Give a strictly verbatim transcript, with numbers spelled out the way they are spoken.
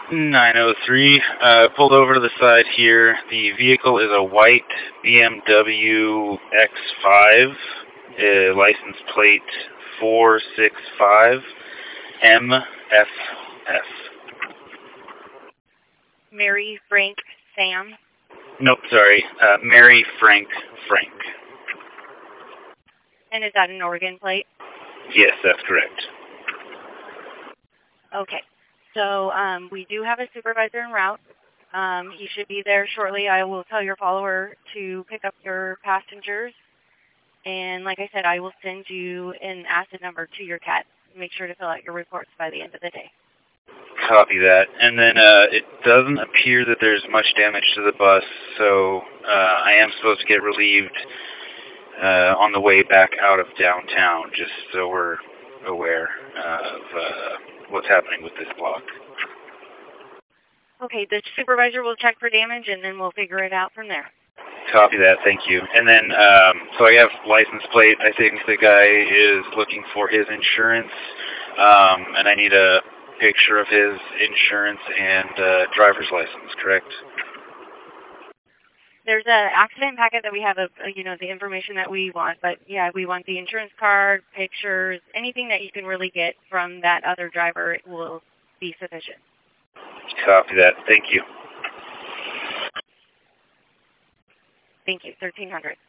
nine oh three, uh, pulled over to the side here. The vehicle is a white B M W X five, uh, license plate four six five M F F. Mary, Frank, Sam? Nope, sorry. Uh, Mary, Frank, Frank. And is that an Oregon plate? Yes, that's correct. Okay. So um, we do have a supervisor en route. Um, he should be there shortly. I will tell your follower to pick up your passengers. And like I said, I will send you an asset number to your cat. Make sure to fill out your reports by the end of the day. Copy that. And then uh, it doesn't appear that there's much damage to the bus, so uh, I am supposed to get relieved uh, on the way back out of downtown, just so we're aware of uh, what's happening with this block. Okay, the supervisor will check for damage, and then we'll figure it out from there. Copy that, thank you. And then, um, so I have license plate. I think the guy is looking for his insurance, um, and I need a picture of his insurance and uh, driver's license, correct? There's an accident packet that we have of, you know, the information that we want, but yeah, we want the insurance card, pictures, anything that you can really get from that other driver will be sufficient. Copy that, thank you. Thank you, thirteen hundred.